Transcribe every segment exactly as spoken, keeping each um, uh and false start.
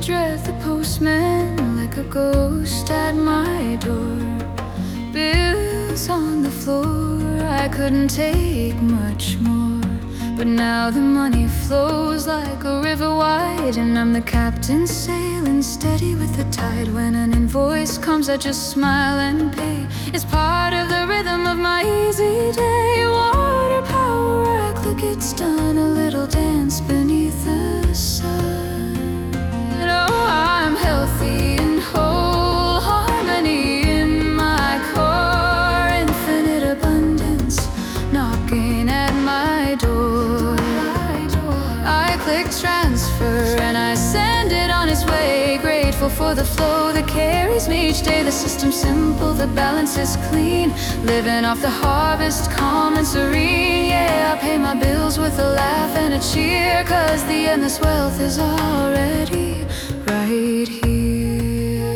dread the postman like a ghost at my door. Bills on the floor, I couldn't take much more. But now the money flows like a river wide, and I'm the captain sailing steady with the tide. When an invoice comes, I just smile and pay. It's part of the rhythm of my easy day. Water power, I click, it's done. A little dance beneath the sun. Oh, I'm healthy and whole, harmony in my core, infinite abundance knocking at my door. I click transfer and I send it on its way. Grateful for the flow that carries me each day. The system's simple, the balance is clean. Living off the harvest, calm and serene. Yeah, I pay my bills with a laugh and a cheer, 'cause the endless wealth is already right here.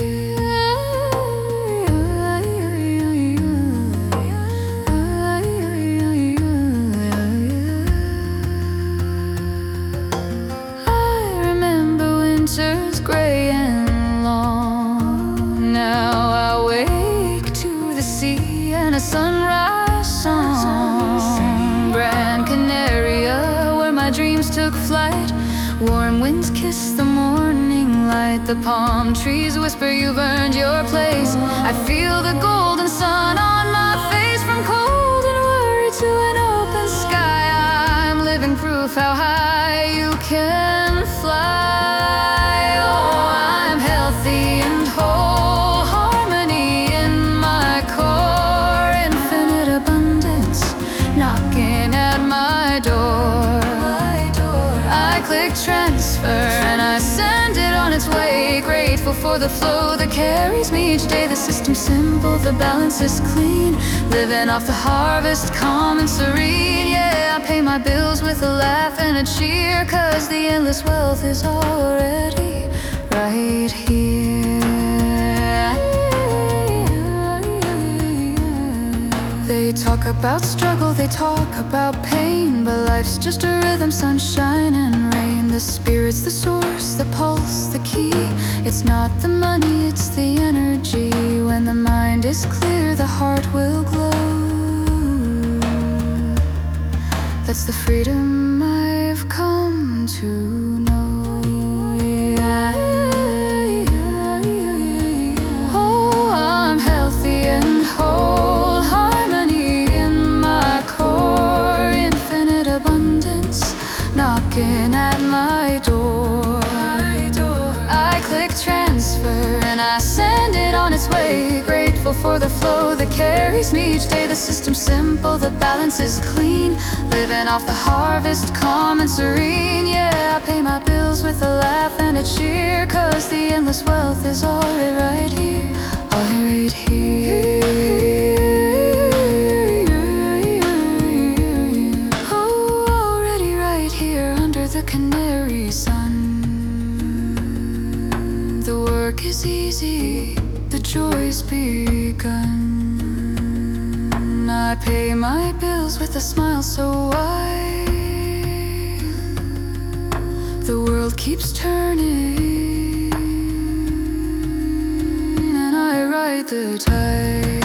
Winter's gray and long. Now I wake to the sea and a sunrise song. Gran Canaria, where my dreams took flight. Warm winds kiss the morning light. The palm trees whisper you've earned your place. I feel the golden sun on my face. From cold and worry to an open sky, I'm living proof how high you can fly. Transfer and I send it on its way. Grateful for the flow that carries me each day. The system's simple, the balance is clean. Living off the harvest, calm and serene. Yeah, I pay my bills with a laugh and a cheer, 'cause the endless wealth is already right here. They talk about struggle, they talk about pain, but life's just a rhythm, sunshine and rain. The spirit's the source, the pulse, the key. It's not the money, it's the energy. When the mind is clear, the heart will glow. That's the freedom I've come to know. Yeah. Oh, I'm healthy and whole, harmony in my core, infinite abundance knocking at my door. I click transfer and I send it on its way. Grateful for the flow that carries me each day. The system's simple, the balance is clean. Living off the harvest, calm and serene. Yeah, I pay my bills with a laugh and a cheer, 'cause the endless wealth is already right here, already right here. The canary sun. The work is easy, the joy's begun. I pay my bills with a smile so wide. The world keeps turning and I ride the tide.